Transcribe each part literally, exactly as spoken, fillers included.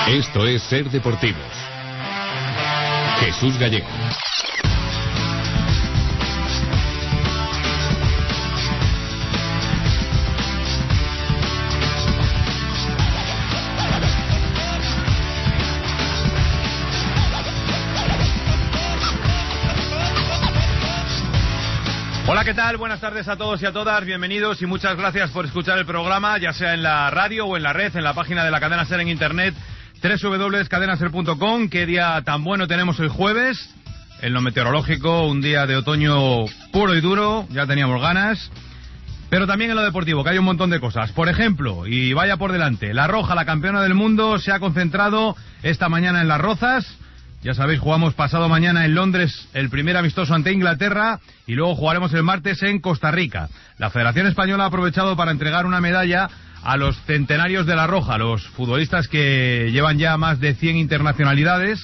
Esto es Ser Deportivos. Jesús Gallego. Hola, ¿qué tal? Buenas tardes a todos y a todas, bienvenidos y muchas gracias por escuchar el programa, ya sea en la radio o en la red, en la página de la cadena SER en internet, doble u doble u doble u punto cadena ser punto com. Qué día tan bueno tenemos hoy jueves, en lo meteorológico, un día de otoño puro y duro, ya teníamos ganas, pero también en lo deportivo, que hay un montón de cosas. Por ejemplo, y vaya por delante, La Roja, la campeona del mundo, se ha concentrado esta mañana en Las Rozas. Ya sabéis, jugamos pasado mañana en Londres el primer amistoso ante Inglaterra y luego jugaremos el martes en Costa Rica. La Federación Española ha aprovechado para entregar una medalla a los centenarios de La Roja, los futbolistas que llevan ya más de cien internacionalidades: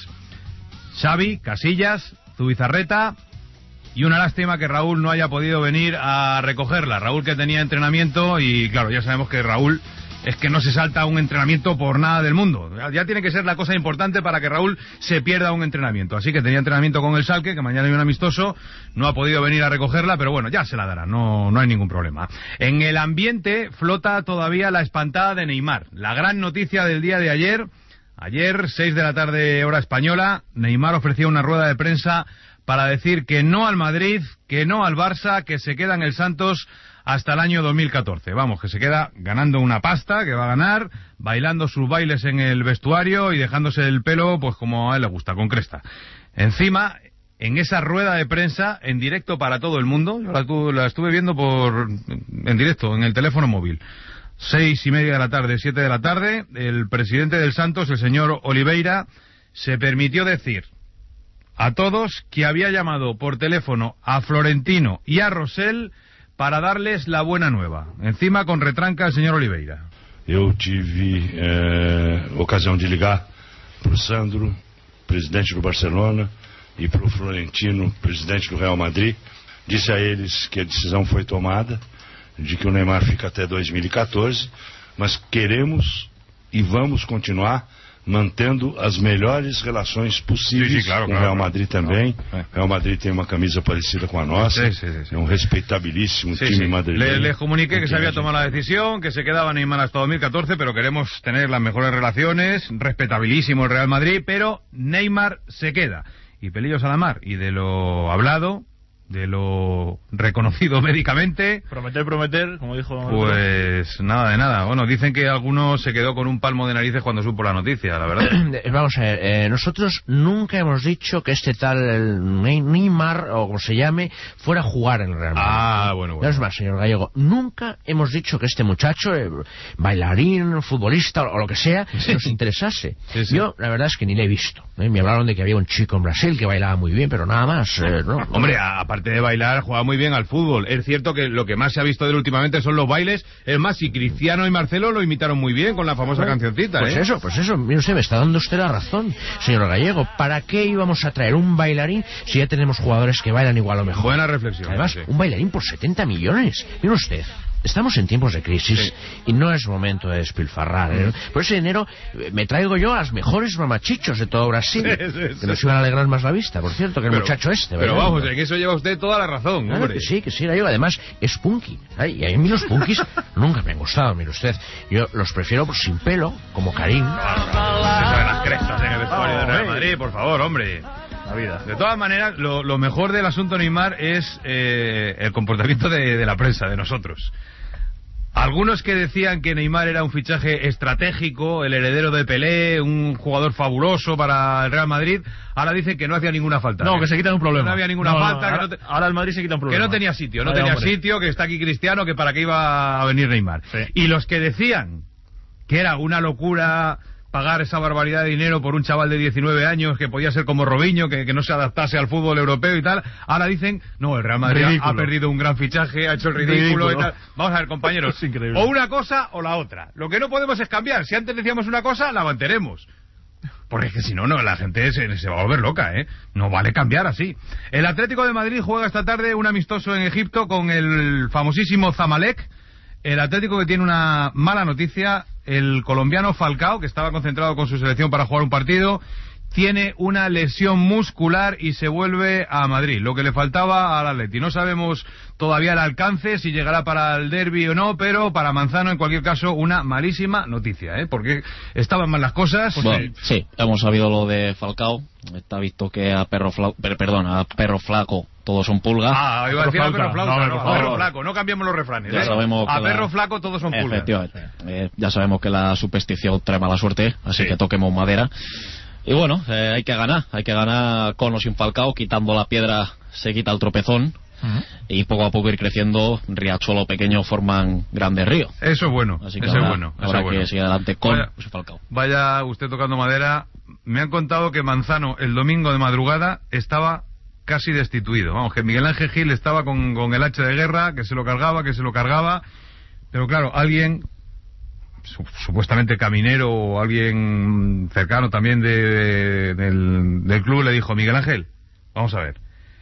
Xavi, Casillas, Zubizarreta, y una lástima que Raúl no haya podido venir a recogerla. Raúl, que tenía entrenamiento, y claro, ya sabemos que Raúl es que no se salta un entrenamiento por nada del mundo. Ya tiene que ser la cosa importante para que Raúl se pierda un entrenamiento. Así que tenía entrenamiento con el Schalke, que mañana hay un amistoso, no ha podido venir a recogerla, pero bueno, ya se la dará, no, no hay ningún problema. En el ambiente flota todavía la espantada de Neymar. La gran noticia del día de ayer, ayer, seis de la tarde hora española, Neymar ofrecía una rueda de prensa para decir que no al Madrid, que no al Barça, que se queda en el Santos hasta el año dos mil catorce. Vamos, que se queda ganando una pasta, que va a ganar, bailando sus bailes en el vestuario y dejándose el pelo pues como a él le gusta, con cresta. Encima, en esa rueda de prensa, en directo para todo el mundo, yo la, tu, la estuve viendo por en directo, en el teléfono móvil, seis y media de la tarde, siete de la tarde, el presidente del Santos, el señor Oliveira, se permitió decir a todos que había llamado por teléfono a Florentino y a Rosell para darles la buena nueva. Encima, con retranca, el señor Oliveira. Eu tive eh, ocasião de ligar para o Sandro, presidente do Barcelona, e para o Florentino, presidente do Real Madrid. Disse a eles que a decisão foi tomada, de que o Neymar fica até dois mil e catorze, mas queremos e vamos continuar mantendo as melhores relações possíveis sí, sí, claro, com o claro, Real Madrid claro. também. No, é. Real Madrid tem uma camisa parecida com a nossa, sí, sí, sí. é um respeitabilíssimo sí, time sí. madrileño. Les le comuniqué que se había tomado la decisión, que se quedaba Neymar hasta dos mil catorce, pero queremos tener las mejores relaciones, respetabilísimo el Real Madrid, pero Neymar se queda. Y pelillos a la mar, y de lo hablado, de lo reconocido médicamente, prometer, prometer, como dijo, pues nada de nada. Bueno, dicen que alguno se quedó con un palmo de narices cuando supo la noticia, la verdad. Vamos a ver, eh, nosotros nunca hemos dicho que este tal el Neymar, o como se llame, fuera a jugar en el Real Madrid. Ah, bueno, bueno. No es más, señor Gallego, nunca hemos dicho que este muchacho, eh, bailarín, futbolista o lo que sea, sí, nos interesase. Sí, sí. Yo, la verdad es que ni le he visto. ¿eh? Me hablaron de que había un chico en Brasil que bailaba muy bien, pero nada más. Eh, no, Hombre, aparte de bailar, juega muy bien al fútbol. Es cierto que lo que más se ha visto de él últimamente son los bailes. Es más, y Cristiano y Marcelo lo imitaron muy bien con la famosa bueno, cancioncita. Pues ¿eh? eso, pues eso. Mire usted, me está dando usted la razón, señor Gallego. ¿Para qué íbamos a traer un bailarín si ya tenemos jugadores que bailan igual o mejor? Buena reflexión. Además, sí. un bailarín por setenta millones. Mire usted. Estamos en tiempos de crisis sí. y no es momento de despilfarrar. ¿eh? Por ese dinero me traigo yo a los mejores mamachichos de todo Brasil, sí, sí, sí. que nos iban a alegrar más la vista, por cierto, que el pero, muchacho este. ¿verdad? Pero vamos, ¿no? en eso lleva usted toda la razón, claro hombre. Que sí, que sí, la lleva. Además, es punky. ¿eh? Y a mí los punkis nunca me han gustado, mire usted. Yo los prefiero pues, sin pelo, como Karim. No, no, no, se saben las crestas en el vestuario oh, de Real Madrid, por favor, hombre. La vida. De todas maneras, lo, lo mejor del asunto Neymar es eh, el comportamiento de, de la prensa, de nosotros. Algunos que decían que Neymar era un fichaje estratégico, el heredero de Pelé, un jugador fabuloso para el Real Madrid, ahora dicen que no hacía ninguna falta. No, que se quitan un problema. No había ninguna no, falta. No, que ahora, no te... ahora el Madrid se quita un problema. Que no tenía sitio, no Vaya tenía hombre. sitio, que está aquí Cristiano, que para qué iba a venir Neymar. Sí. Y los que decían que era una locura pagar esa barbaridad de dinero por un chaval de diecinueve años que podía ser como Robinho, que, que no se adaptase al fútbol europeo y tal, ahora dicen, no, el Real Madrid ridículo. ha perdido un gran fichaje, ha hecho el ridículo, ridículo. y tal. Vamos a ver, compañeros, o una cosa o la otra. Lo que no podemos es cambiar. Si antes decíamos una cosa, la mantenemos. Porque es que si no, no, la gente se, se va a volver loca, ¿eh? No vale cambiar así. El Atlético de Madrid juega esta tarde un amistoso en Egipto con el famosísimo Zamalek, el Atlético que tiene una mala noticia, el colombiano Falcao, que estaba concentrado con su selección para jugar un partido, tiene una lesión muscular y se vuelve a Madrid, lo que le faltaba al Atleti. No sabemos todavía el alcance, si llegará para el derbi o no, pero para Manzano, en cualquier caso, una malísima noticia, ¿eh? Porque estaban mal las cosas. Pues bueno, sí, hemos sabido lo de Falcao. Está visto que a perro flaco, perdón, a perro flaco todos son pulgas. Ah, iba a decir a perro flaco, no, no, a perro flaco, no cambiamos los refranes. Ya ¿eh? sabemos a que perro la... flaco todos son pulgas. Efectivamente. Eh, ya sabemos que la superstición trae mala suerte, así sí. que toquemos madera. Y bueno, eh, hay que ganar, hay que ganar con o sin Falcao, quitando la piedra se quita el tropezón. Uh-huh. Y poco a poco ir creciendo, riachuelo pequeño forman grandes ríos. Eso es bueno, así que eso habrá, es bueno. Habrá eso que bueno. seguir adelante con vaya, o sin Falcao. Vaya usted tocando madera. Me han contado que Manzano el domingo de madrugada estaba casi destituido. Vamos, que Miguel Ángel Gil estaba con, con el hacha de guerra, que se lo cargaba, que se lo cargaba. Pero claro, alguien... supuestamente caminero o alguien cercano también de, de, del, del club le dijo: Miguel Ángel, vamos a ver,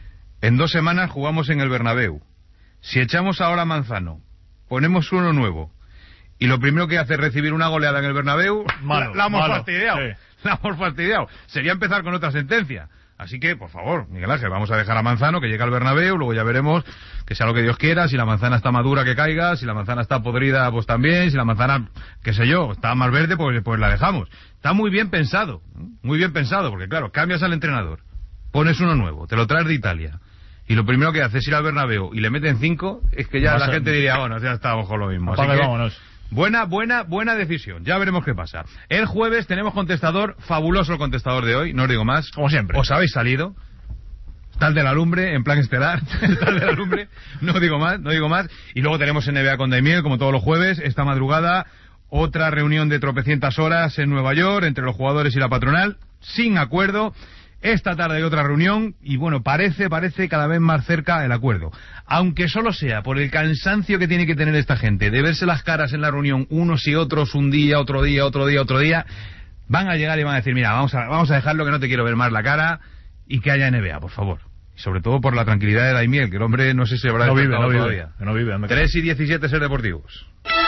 en dos semanas jugamos en el Bernabéu, si echamos ahora a Manzano, ponemos uno nuevo y lo primero que hace es recibir una goleada en el Bernabéu, malo, la, la hemos malo, fastidiado sí. la hemos fastidiado, sería empezar con otra sentencia. Así que, por favor, Miguel Ángel, vamos a dejar a Manzano que llegue al Bernabéu, luego ya veremos que sea lo que Dios quiera, si la manzana está madura que caiga, si la manzana está podrida pues también, si la manzana, qué sé yo, está más verde pues, pues la dejamos. Está muy bien pensado, muy bien pensado, porque claro, cambias al entrenador, pones uno nuevo, te lo traes de Italia, y lo primero que haces es ir al Bernabéu y le meten cinco, es que ya la gente diría, bueno, ya estábamos con lo mismo. Así que, vámonos. Buena, buena, buena decisión. Ya veremos qué pasa. El jueves tenemos contestador, fabuloso el contestador de hoy, no os digo más. Como siempre. Os habéis salido. Tal de la lumbre, en plan estelar. Tal de la lumbre. No digo más, no digo más. Y luego tenemos N B A con Daimiel, como todos los jueves. Esta madrugada, otra reunión de tropecientas horas en Nueva York, entre los jugadores y la patronal, sin acuerdo. Esta tarde hay otra reunión y bueno, parece, parece cada vez más cerca el acuerdo. Aunque solo sea por el cansancio que tiene que tener esta gente de verse las caras en la reunión unos y otros un día, otro día, otro día, otro día, van a llegar y van a decir: mira, vamos a, vamos a dejarlo, que no te quiero ver más la cara y que haya N B A, por favor. Y sobre todo por la tranquilidad de Daimiel, que el hombre no sé si habrá no vive, no todavía. Vive, no vive, tres y diecisiete Ser Deportivos.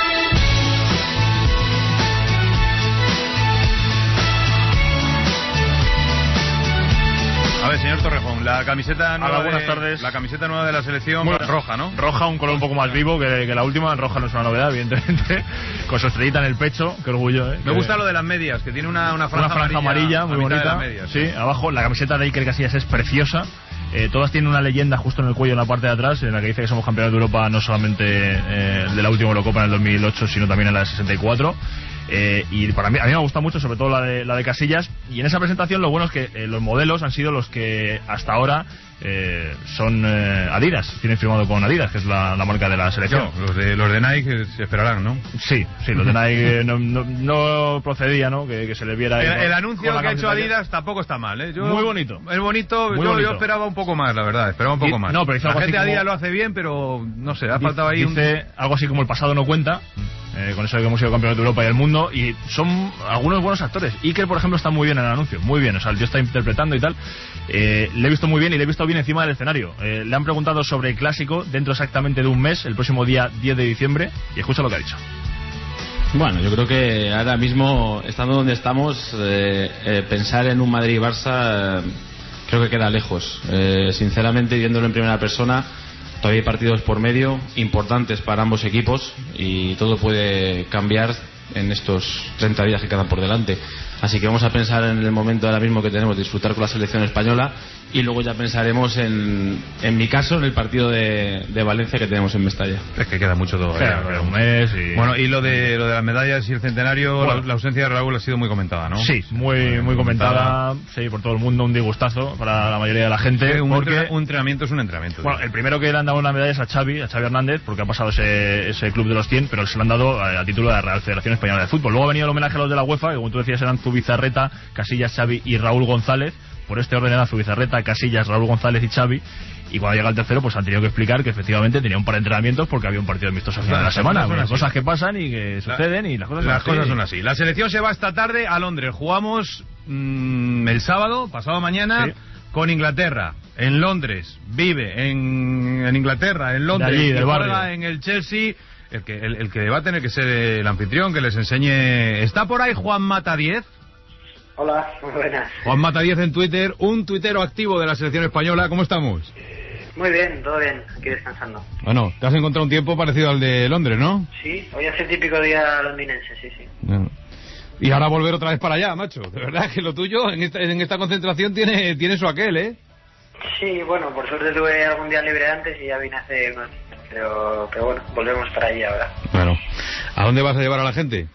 A ver, señor Torrejón, la camiseta nueva, Hola, buenas de, tardes. La camiseta nueva de la selección, bueno, roja, ¿no? Roja, un color un poco más vivo que, que la última. Roja no es una novedad, evidentemente. Con su estrellita en el pecho, qué orgullo, ¿eh? Me que... gusta lo de las medias, que tiene una, una franja, una franja amarilla, amarilla muy bonita. Medias, sí, sí, abajo la camiseta de Iker Casillas es preciosa. Eh, todas tienen una leyenda justo en el cuello, en la parte de atrás, en la que dice que somos campeones de Europa, no solamente eh, de la última Eurocopa en el dos mil ocho, sino también en la de sesenta y cuatro. Eh, y para mí, a mí me gusta mucho, sobre todo la de, la de Casillas. Y en esa presentación lo bueno es que eh, los modelos han sido los que hasta ahora eh, son eh, Adidas, tienen firmado con Adidas, que es la, la marca de la selección. No, los de los de Nike se esperarán, ¿no? Sí, sí, los de Nike no, no, no procedía, ¿no? Que, que se le viera. El, con, el anuncio que ha hecho Adidas que... tampoco está mal, ¿eh? Yo, muy bonito. Es bonito, muy yo, bonito. yo esperaba un poco más, la verdad, esperaba un poco y, más. No, pero la gente de Adidas como... lo hace bien, pero no sé, ha dice, faltado ahí dice un... algo así como el pasado no cuenta. Eh, con eso de que hemos sido campeones de Europa y del mundo, y son algunos buenos actores. Iker, por ejemplo, está muy bien en el anuncio, muy bien, o sea, el tío está interpretando y tal. Eh, le he visto muy bien y le he visto bien encima del escenario. Eh, le han preguntado sobre el clásico dentro exactamente de un mes, el próximo día diez de diciembre, y escucha lo que ha dicho. Bueno, yo creo que ahora mismo, estando donde estamos, eh, eh, pensar en un Madrid-Barça eh, creo que queda lejos. Eh, sinceramente, viéndolo en primera persona, todavía hay partidos por medio importantes para ambos equipos y todo puede cambiar en estos treinta días que quedan por delante. Así que vamos a pensar en el momento ahora mismo que tenemos, disfrutar con la selección española, y luego ya pensaremos en, en mi caso, en el partido de, de Valencia que tenemos en Mestalla. Es que queda mucho todavía. Queda, queda un mes y... Bueno, y lo de lo de las medallas y el centenario, bueno, la, la ausencia de Raúl ha sido muy comentada, ¿no? Sí, muy muy comentada, sí, por todo el mundo, un disgustazo para la mayoría de la gente. Un, porque... entre, un entrenamiento es un entrenamiento. Bueno, el primero que le han dado una medalla es a Xavi, a Xavi Hernández, porque ha pasado ese, ese club de los cien, pero se lo han dado a, a título de la Real Federación Española de Fútbol. Luego ha venido el homenaje a los de la UEFA, que como tú decías eran Zubizarreta, Casillas, Xavi y Raúl González. Por este orden era Zubizarreta, Casillas, Raúl González y Xavi. Y cuando llega el tercero, pues han tenido que explicar que efectivamente tenía un par de entrenamientos porque había un partido amistoso final de la semana. Las cosas que pasan y que suceden, y las cosas, las son, cosas así. son así. La selección se va esta tarde a Londres. Jugamos mmm, el sábado, pasado mañana, sí, con Inglaterra. En Londres, vive en, en Inglaterra, en Londres, de allí, y del juega barrio. en el Chelsea el que, el, el que va a tener que ser el anfitrión, que les enseñe... ¿Está por ahí Juan Mata diez? Hola, muy buenas. Juan Mata diez en Twitter, un tuitero activo de la selección española. ¿Cómo estamos? Muy bien, todo bien, aquí descansando. Bueno, te has encontrado un tiempo parecido al de Londres, ¿no? Sí, hoy hace el típico día londinense, sí, sí. No. Y ahora volver otra vez para allá, macho. De verdad que lo tuyo en esta, en esta concentración tiene, tiene su aquel, ¿eh? Sí, bueno, por suerte tuve algún día libre antes y ya vine hace unos días, pero, pero bueno, volvemos para allí ahora. Bueno, ¿a dónde vas a llevar a la gente?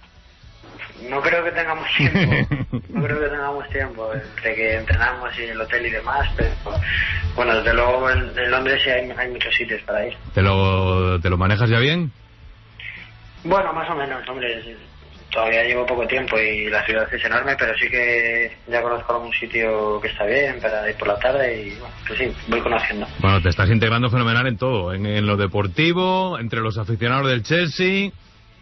No creo que tengamos tiempo, no creo que tengamos tiempo, entre que entrenamos y el hotel y demás, pero bueno, desde luego en, en Londres sí hay, hay muchos sitios para ir. ¿Te lo, ¿Te lo manejas ya bien? Bueno, más o menos, hombre, todavía llevo poco tiempo y la ciudad es enorme, pero sí que ya conozco algún sitio que está bien para ir por la tarde y bueno, pues sí, voy conociendo. Bueno, te estás integrando fenomenal en todo, en, en lo deportivo, entre los aficionados del Chelsea...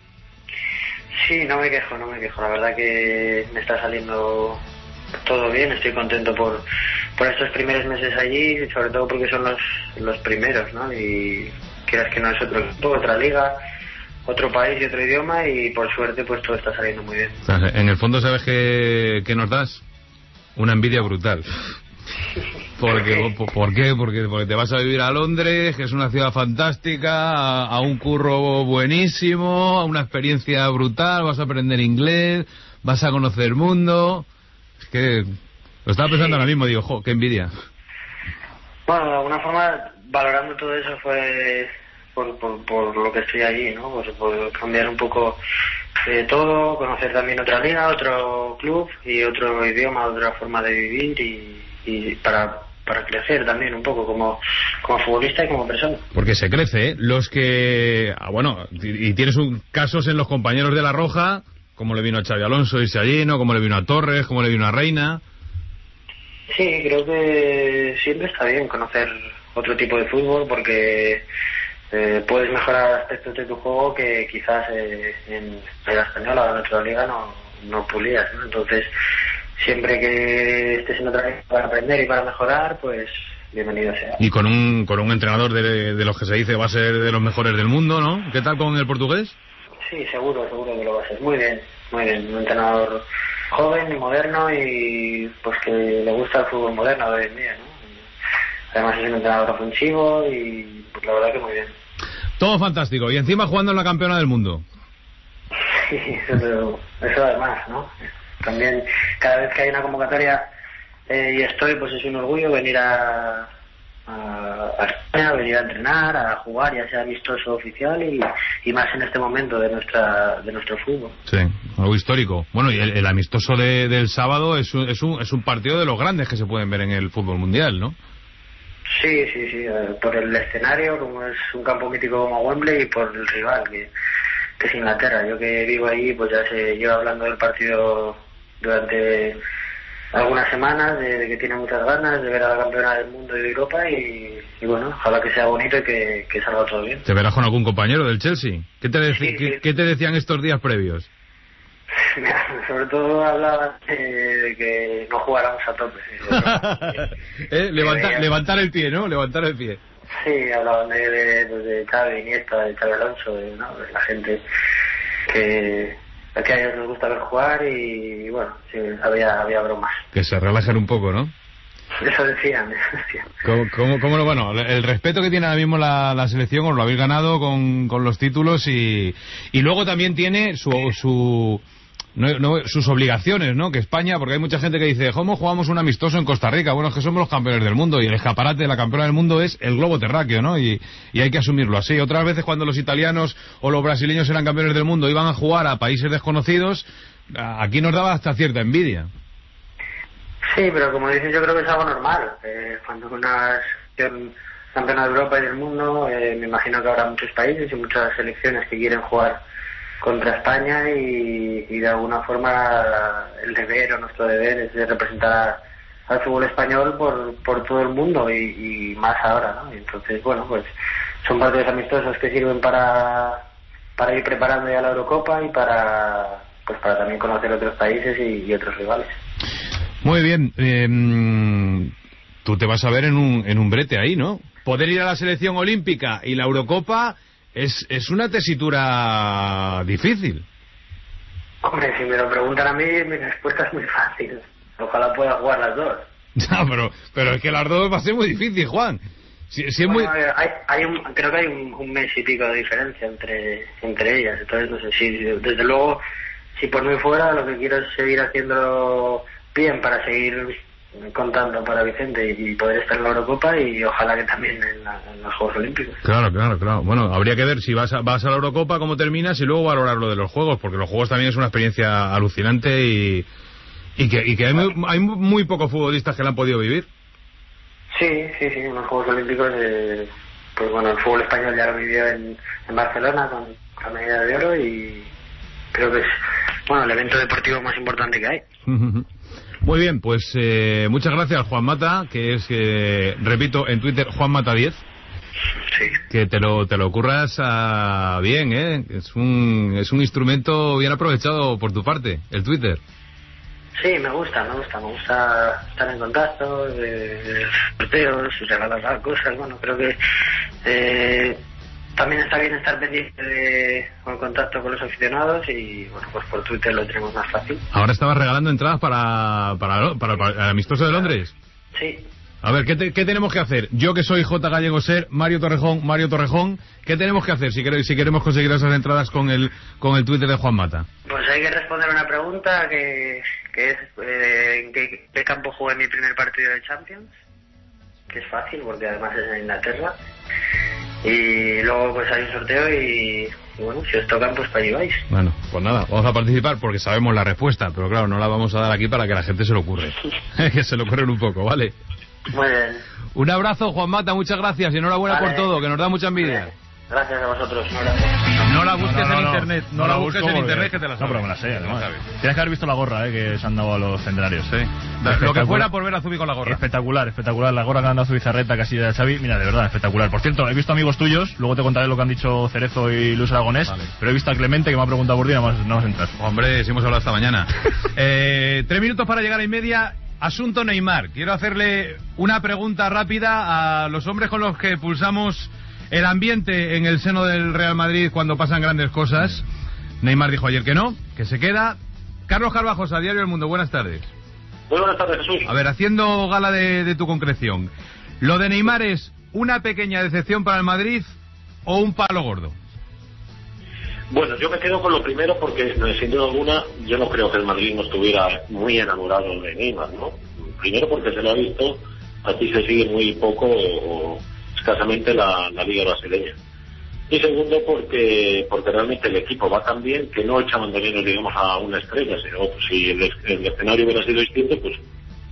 Sí, no me quejo, no me quejo. La verdad que me está saliendo todo bien. Estoy contento por, por estos primeros meses allí, sobre todo porque son los, los primeros, ¿no? Y quieras que no es otro equipo, otra liga, otro país y otro idioma y por suerte pues todo está saliendo muy bien. O sea, en el fondo, ¿sabes qué, qué nos das? Una envidia brutal. Porque, ¿Por qué? Porque, porque te vas a vivir a Londres, que es una ciudad fantástica, a, a un curro buenísimo, a una experiencia brutal, vas a aprender inglés, vas a conocer el mundo. Es que lo estaba pensando sí. Ahora mismo, digo, jo, qué envidia. Bueno, de alguna forma, valorando todo eso fue por, por, por lo que estoy allí, ¿no? Por, por cambiar un poco de todo, conocer también otra liga, otro club y otro idioma, otra forma de vivir y, y para... para crecer también un poco como, como futbolista y como persona. Porque se crece, ¿eh? Los que... Ah, bueno, y, y tienes un, casos en los compañeros de La Roja, como le vino a Xabi Alonso irse allí, ¿no? Como le vino a Torres, como le vino a Reina. Sí, creo que siempre está bien conocer otro tipo de fútbol porque eh, puedes mejorar aspectos de tu juego que quizás eh, en la Liga Española o en otra liga no, no pulías, ¿no? Entonces... siempre que estés en otra vez para aprender y para mejorar, pues bienvenido sea. Y con un con un entrenador de, de los que se dice va a ser de los mejores del mundo, ¿no? ¿Qué tal con el portugués? Sí, seguro, seguro que lo va a ser. Muy bien, muy bien. Un entrenador joven y moderno y pues que le gusta el fútbol moderno de hoy en día, ¿no? Además es un entrenador ofensivo y pues la verdad que muy bien. Todo fantástico. Y encima jugando en la campeona del mundo. Sí, eso, eso además, ¿no? También cada vez que hay una convocatoria eh, y estoy, pues es un orgullo venir a, a, a España, venir a entrenar, a jugar, ya sea amistoso oficial y, y más en este momento de nuestra de nuestro fútbol. Sí, algo histórico. Bueno, y el, el amistoso de, del sábado es un, es, un, es un partido de los grandes que se pueden ver en el fútbol mundial, ¿no? Sí, sí, sí, eh, por el escenario, como es un campo mítico como Wembley y por el rival, que, que es Inglaterra. Yo que vivo ahí, pues ya se lleva hablando del partido durante algunas semanas, de, de que tiene muchas ganas de ver a la campeona del mundo y de Europa y, y bueno, ojalá que sea bonito y que, que salga todo bien. ¿Te verás con algún compañero del Chelsea? ¿Qué te, dec sí, ¿qué, sí. ¿Qué te decían estos días previos? Sobre todo hablaban de, de que no jugáramos a tope. ¿Eh? Levantar, que, levantar el pie, ¿no? Levantar el pie. Sí, hablaban de, de, de, de Xavi, Iniesta, de Xabi Alonso, de, ¿no? de la gente que... que a ellos les gusta ver jugar y bueno, sí, había, había bromas. Que se relajen un poco, ¿no? Eso decían, eso decían. ¿Cómo, cómo, cómo lo, bueno, el respeto que tiene ahora mismo la, la selección, os lo habéis ganado con, con los títulos y, y luego también tiene su... su No, no, sus obligaciones, ¿no? Que España, porque hay mucha gente que dice, ¿cómo jugamos un amistoso en Costa Rica? Bueno, es que somos los campeones del mundo y el escaparate de la campeona del mundo es el globo terráqueo, ¿no? Y, y hay que asumirlo así. Otras veces cuando los italianos o los brasileños eran campeones del mundo iban a jugar a países desconocidos, aquí nos daba hasta cierta envidia. Sí, pero como dices, yo creo que es algo normal. Eh, cuando una selección campeona de Europa y del mundo, eh, me imagino que habrá muchos países y muchas selecciones que quieren jugar contra España y, y de alguna forma el deber o nuestro deber es de representar al fútbol español por, por todo el mundo y, y más ahora, ¿no? Y entonces, bueno, pues son partidos amistosos que sirven para, para ir preparando ya la Eurocopa y para, pues para también conocer otros países y, y otros rivales. Muy bien, eh, tú te vas a ver en un, en un brete ahí, ¿no? Poder ir a la selección olímpica y la Eurocopa... es, es una tesitura difícil. Hombre, si me lo preguntan a mí, mi respuesta es muy fácil. Ojalá pueda jugar las dos. Ya, pero, pero es que las dos va a ser muy difícil, Juan. Si, si es bueno, muy... hay, hay un, creo que hay un, un mes y pico de diferencia entre entre ellas. Entonces, no sé si, desde luego, si por mí fuera, lo que quiero es seguir haciéndolo bien para seguir contando para Vicente y poder estar en la Eurocopa y ojalá que también en, la, en los Juegos Olímpicos. Claro, claro, claro. Bueno, habría que ver si vas a, vas a la Eurocopa, cómo terminas y luego valorar lo de los Juegos, porque los Juegos también es una experiencia alucinante y, y que, y que hay, muy, hay muy pocos futbolistas que la han podido vivir. Sí, sí, sí, unos Juegos Olímpicos, eh, pues bueno, el fútbol español ya lo vivió en, en Barcelona con la medalla de oro y creo que es, bueno, el evento deportivo más importante que hay. Muy bien, pues eh, muchas gracias, Juan Mata, que es, eh, repito, en Twitter, Juan Mata diez. Sí. Que te lo te lo curras a bien, ¿eh? Es un, es un instrumento bien aprovechado por tu parte, el Twitter. Sí, me gusta, me gusta, me gusta estar en contacto, de, de sorteos, regalar cosas, bueno, creo que eh, también está bien estar pendiente de con contacto con los aficionados y bueno, pues por Twitter lo tenemos más fácil. Ahora estabas regalando entradas para para, para, para el amistoso de Londres. Sí. A ver, ¿qué, te, ¿qué tenemos que hacer? Yo que soy J. Gallego Ser, Mario Torrejón, Mario Torrejón, ¿qué tenemos que hacer si, quere, si queremos conseguir esas entradas con el con el Twitter de Juan Mata? Pues hay que responder una pregunta que, que es eh, ¿en qué, qué campo jugué mi primer partido de Champions? Que es fácil porque además es en Inglaterra. Y luego pues hay un sorteo y, y bueno, si os tocan pues para allí vais. Bueno, pues nada, vamos a participar porque sabemos la respuesta, pero claro, no la vamos a dar aquí para que la gente se lo ocurre. Que se lo ocurren un poco, ¿vale? Muy bien. Un abrazo, Juan Mata, muchas gracias y enhorabuena vale. por todo, que nos da mucha envidia. Vale. Gracias a vosotros. Un abrazo. No la busques No, no, no, en no. internet, no, No la la busques busco en porque- internet que te la No, sabes. pero me la sé, Te la además. sabes. Tienes que haber visto la gorra eh, que se han dado a los centenarios. Sí. Lo que Espectacular. fuera por ver a Zubi con la gorra. Espectacular, espectacular. La gorra que han dado Zubizarreta, casi de Xavi. Mira, de verdad, espectacular. Por cierto, he visto amigos tuyos, luego te contaré lo que han dicho Cerezo y Luis Aragonés, Vale. pero he visto a Clemente que me ha preguntado por ti, nada más, nada más entrar. Hombre, si hemos hablado esta mañana. eh, tres minutos para llegar a y media. Asunto Neymar. Quiero hacerle una pregunta rápida a los hombres con los que pulsamos el ambiente en el seno del Real Madrid cuando pasan grandes cosas. Neymar dijo ayer que no, que se queda. Carlos Carvajosa, Diario El Mundo, buenas tardes. Muy buenas tardes, Jesús. A ver, haciendo gala de, de tu concreción, ¿lo de Neymar es una pequeña decepción para el Madrid o un palo gordo? Bueno, yo me quedo con lo primero porque, sin duda alguna, yo no creo que el Madrid no estuviera muy enamorado de Neymar, ¿no? Primero porque se lo ha visto, aquí se sigue muy poco o, o escasamente la, la Liga brasileña. Y segundo porque porque realmente el equipo va tan bien que no echaban de menos, digamos, a una estrella, sino pues, si el, el escenario hubiera sido distinto, pues...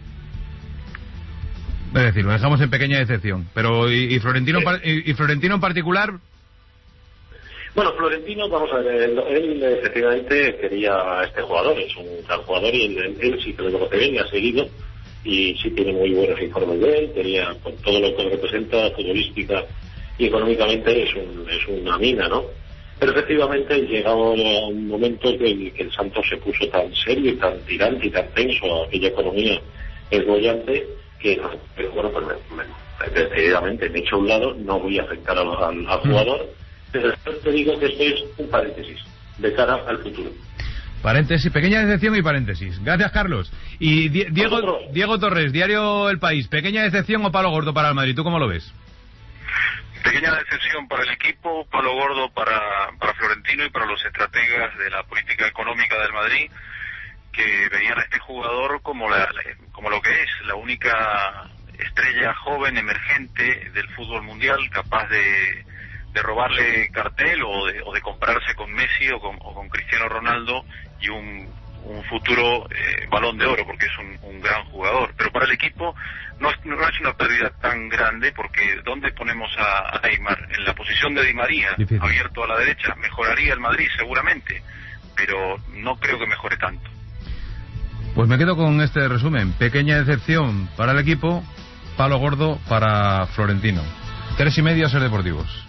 Es decir, lo dejamos en pequeña decepción. Pero, ¿y, y Florentino, Sí. y, y Florentino en particular? Bueno, Florentino, vamos a ver, él, él efectivamente quería a este jugador, es un gran jugador y él, él sí que lo conoce bien y ha seguido y sí tiene muy buenos informes de él, tenía con todo lo que representa futbolística y económicamente es, un, es una mina, ¿no? Pero efectivamente llegado a un momento que el, que el Santos se puso tan serio y tan tirante y tan tenso a aquella economía esbollante que, pero bueno, pues me, me, decididamente me echo a un lado, no voy a afectar al, al, al jugador. Pero te digo que esto es un paréntesis de cara al futuro. Paréntesis, pequeña decepción y paréntesis. Gracias, Carlos. Y Di- Diego, Diego Torres, Diario El País, ¿pequeña decepción o palo gordo para el Madrid? ¿Tú cómo lo ves? Pequeña decepción para el equipo, palo gordo para, para Florentino y para los estrategas de la política económica del Madrid, que veían a este jugador como, la, la- como lo que es, la única estrella joven, emergente del fútbol mundial, capaz de de robarle cartel o de, o de comprarse con Messi o con, o con Cristiano Ronaldo y un, un futuro eh, balón de oro, porque es un, un gran jugador. Pero para el equipo no es, no es una pérdida tan grande, porque ¿dónde ponemos a, a Neymar? En la posición de Di María, Difícil. abierto a la derecha, mejoraría el Madrid seguramente, pero no creo que mejore tanto. Pues me quedo con este resumen. Pequeña decepción para el equipo, palo gordo para Florentino. Tres y medio, Ser Deportivos.